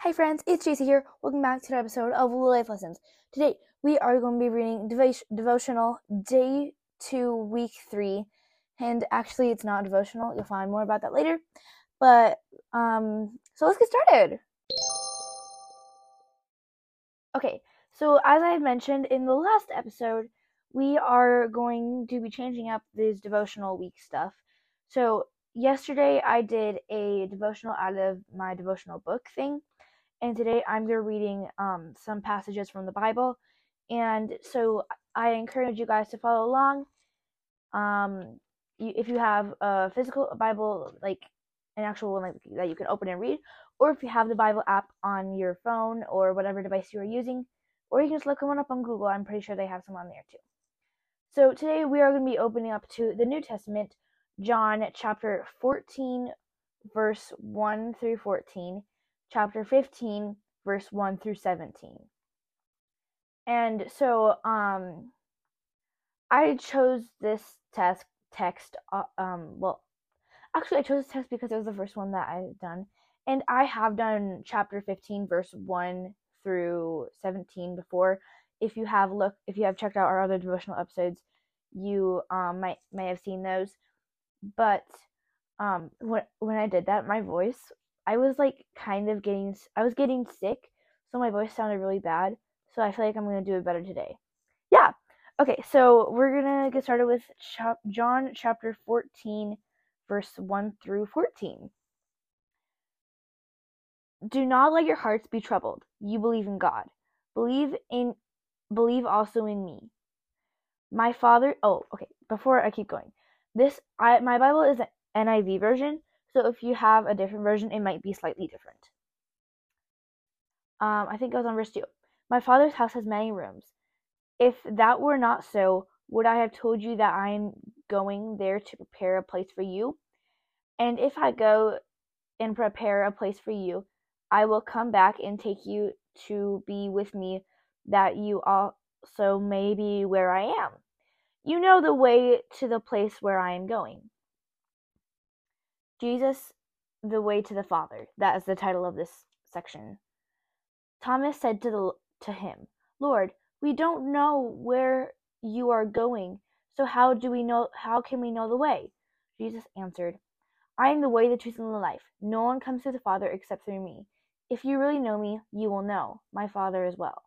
Hi friends, it's JC here. Welcome back to an episode of Life Lessons. Today we are going to be reading Devotional Day 2, Week 3. And actually it's not devotional, you'll find more about that later. But, so let's get started. Okay, so as I mentioned in the last episode, we are going to be changing up this devotional week stuff. So yesterday I did a devotional out of my devotional book thing. And today I'm going to be reading some passages from the Bible. And so I encourage you guys to follow along. If you have a physical Bible, like an actual one that you can open and read, or if you have the Bible app on your phone or whatever device you are using, or you can just look one up on Google. I'm pretty sure they have some on there too. So today we are going to be opening up to the New Testament, John chapter 14, verse 1 through 14. Chapter 15, verse 1 through 17. And so, I chose this text, actually I chose this text because it was the first one that I had done. And I have done chapter 15, verse 1 through 17 before. If you have checked out our other devotional episodes, you may have seen those. But when I did that, my voice, I was getting sick, so my voice sounded really bad. So I feel like I'm gonna do it better today. Yeah. Okay, so we're gonna get started with John chapter 14, verse 1 through 14. Do not let your hearts be troubled. You believe in God. Believe also in me. My Father. Oh, okay. Before I keep going, my Bible is an NIV version, so if you have a different version, it might be slightly different. I think it goes on verse 2. My Father's house has many rooms. If that were not so, would I have told you that I am going there to prepare a place for you? And if I go and prepare a place for you, I will come back and take you to be with me, that you also may be where I am. You know the way to the place where I am going. Jesus, the way to the Father. That is the title of this section. Thomas said to him, Lord, we don't know where you are going, so how can we know the way? Jesus answered, I am the way, the truth, and the life. No one comes to the Father except through me. If you really know me, you will know my Father as well.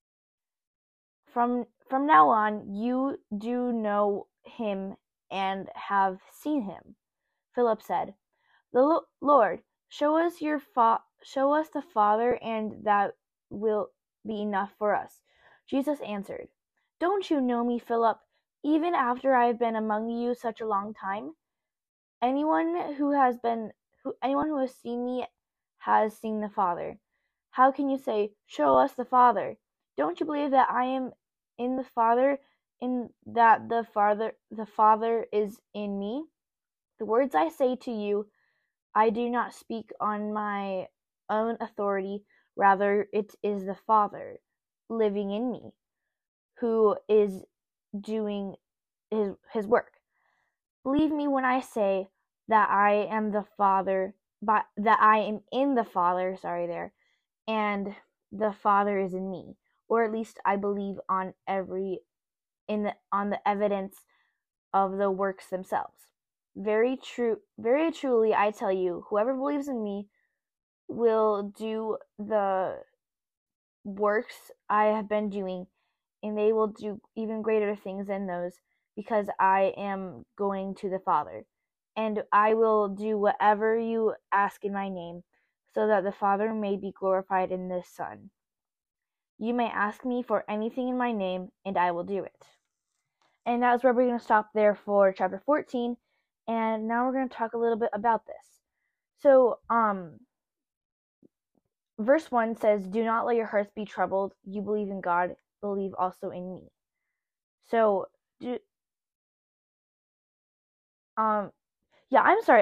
From now on, you do know him and have seen him. Philip said, Lord, show us the Father, and that will be enough for us. Jesus answered, Don't you know me, Philip, even after I have been among you such a long time? Anyone who has seen me has seen the Father. How can you say, Show us the Father? Don't you believe that I am in the Father, and that the Father is in me? The words I say to you, I do not speak on my own authority. Rather, it is the Father living in me who is doing his work. Believe me when I say that I am the Father, but that I am in the Father, and the Father is in me, or at least I believe on the evidence of the works themselves. Very truly I tell you, whoever believes in me will do the works I have been doing, and they will do even greater things than those, because I am going to the Father. And I will do whatever you ask in my name, so that the Father may be glorified in the Son. You may ask me for anything in my name, and I will do it. And that's where we're going to stop there for chapter 14. And now we're going to talk a little bit about this. So, verse 1 says, Do not let your hearts be troubled. You believe in God, believe also in me. So, yeah, I'm sorry.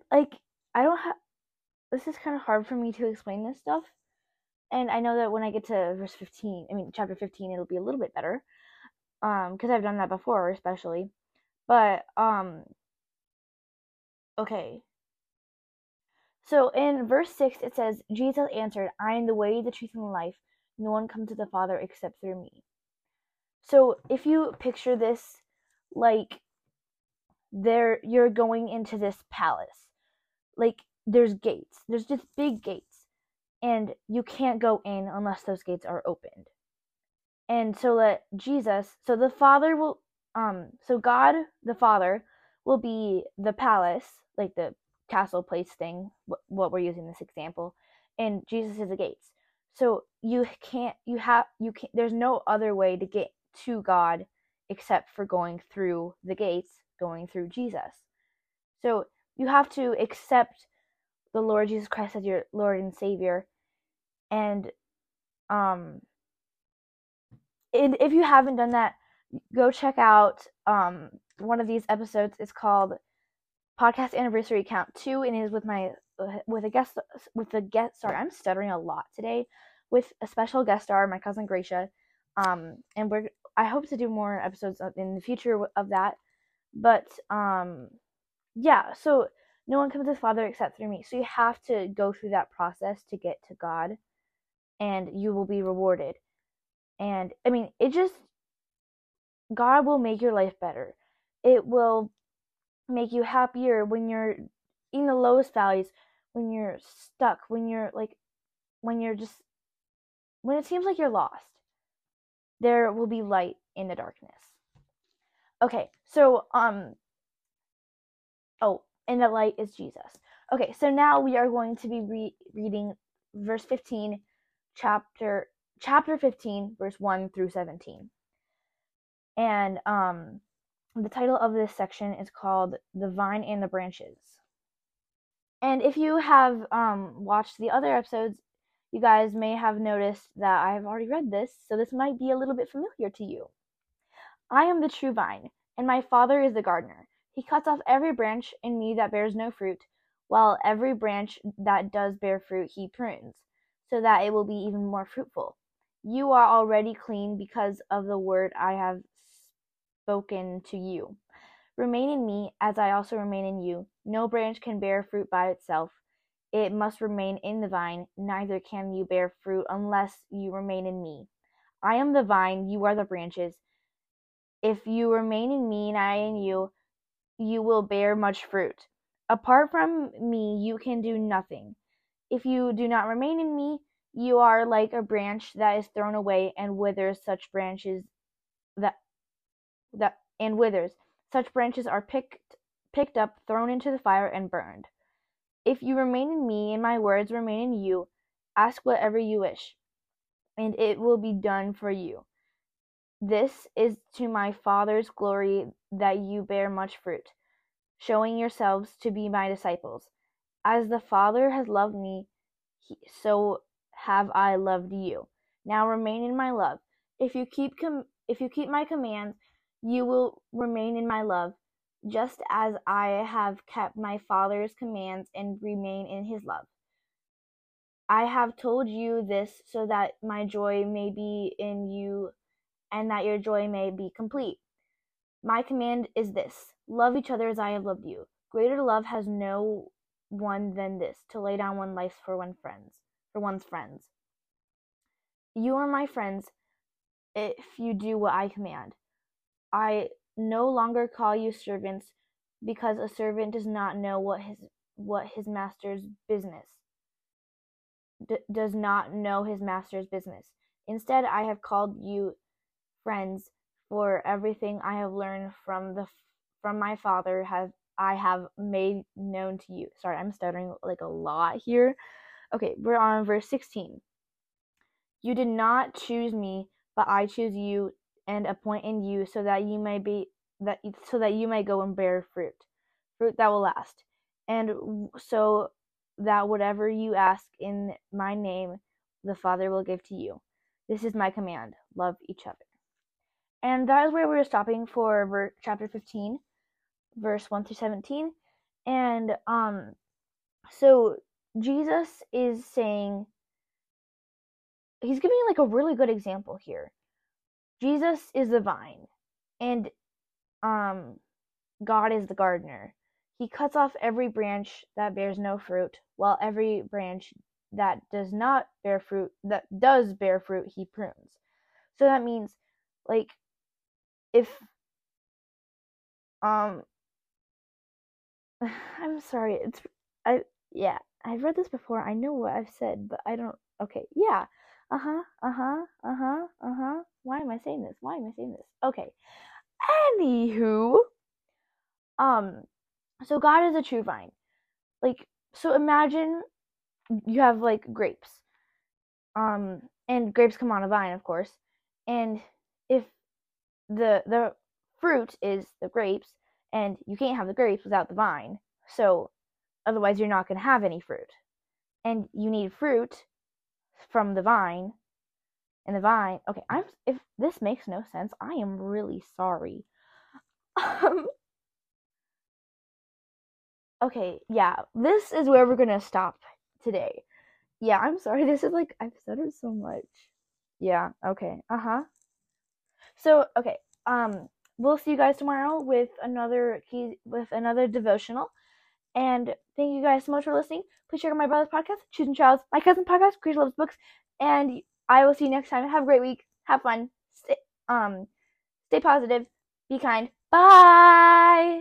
This is kind of hard for me to explain this stuff. And I know that when I get to chapter 15, it'll be a little bit better. Because I've done that before, especially. But, okay. So in verse 6, it says, Jesus answered, I am the way, the truth, and the life. No one comes to the Father except through me. So if you picture this like you're going into this palace. Like there's gates. There's just big gates. And you can't go in unless those gates are opened. And so so the Father will so God the Father will be the palace, like the castle place thing, what we're using this example, and Jesus is the gates. So there's no other way to get to God except for going through the gates, going through Jesus. So you have to accept the Lord Jesus Christ as your Lord and Savior. And if you haven't done that, go check out one of these episodes. It's called Podcast Anniversary Count 2, and it is with a guest star. I'm stuttering a lot today, with a special guest star, my cousin Gracia. And I hope to do more episodes in the future of that. But yeah, so no one comes to the Father except through me. So you have to go through that process to get to God, and you will be rewarded. And I mean, God will make your life better. It will make you happier when you're in the lowest valleys, when you're stuck, when it seems like you're lost. There will be light in the darkness. Okay, so and the light is Jesus. Okay, so now we are going to be reading verse 15, chapter 15, verse 1 through 17. And the title of this section is called The Vine and the Branches. And if you have watched the other episodes, you guys may have noticed that I have already read this, so this might be a little bit familiar to you. I am the true vine, and my Father is the gardener. He cuts off every branch in me that bears no fruit, while every branch that does bear fruit he prunes, so that it will be even more fruitful. You are already clean because of the word I have spoken to you. Remain in me, as I also remain in you. No branch can bear fruit by itself. It must remain in the vine. Neither can you bear fruit unless you remain in me. I am the vine, you are the branches. If you remain in me and I in you, you will bear much fruit. Apart from me, you can do nothing. If you do not remain in me, you are like a branch that is thrown away and withers. Such branches are picked up, thrown into the fire, and burned. If you remain in me and my words remain in you, ask whatever you wish, and it will be done for you. This is to my Father's glory that you bear much fruit, showing yourselves to be my disciples. As the Father has loved me, so have I loved you. Now remain in my love. If you keep my commands, you will remain in my love, just as I have kept my Father's commands and remain in his love. I have told you this so that my joy may be in you and that your joy may be complete. My command is this: love each other as I have loved you. Greater love has no one than this, to lay down one's life for one's friends. You are my friends if you do what I command. I no longer call you servants, because a servant does not know what his master's business. Does not know his master's business. Instead, I have called you friends, for everything I have learned from my Father I have made known to you. Sorry, I'm stuttering like a lot here. Okay, we're on verse 16. You did not choose me, but I choose you and appoint in you so that you may go and bear fruit that will last, and so that whatever you ask in my name, the Father will give to you. This is my command: love each other. And that is where we're stopping for chapter 15, verse 1 through 17. And so Jesus is saying, he's giving like a really good example here. Jesus is the vine, and God is the gardener. He cuts off every branch that bears no fruit, while every branch that does not bear fruit, that does bear fruit, he prunes. So that means, like, if um I'm sorry, I yeah, I've read this before. I know what I've said, but I don't. Okay, yeah. Uh-huh. Uh-huh. Uh-huh. Uh-huh. Why am I saying this? Why am I saying this? Okay. Anywho, um so God is a true vine. Like, so imagine you have like grapes. And grapes come on a vine, of course. And if the fruit is the grapes, and you can't have the grapes without the vine. So otherwise you're not going to have any fruit. And you need fruit from the vine, and the vine. Okay, if this makes no sense, I am really sorry. Okay, yeah, this is where we're going to stop today. Yeah, I'm sorry. This is like I've said it so much. Yeah, okay. Uh-huh. So, okay. We'll see you guys tomorrow with another devotional. And thank you guys so much for listening. Please check out my brother's podcast, Choosing Child's My Cousin podcast, Chris Loves Books. And I will see you next time. Have a great week. Have fun. Stay positive. Be kind. Bye.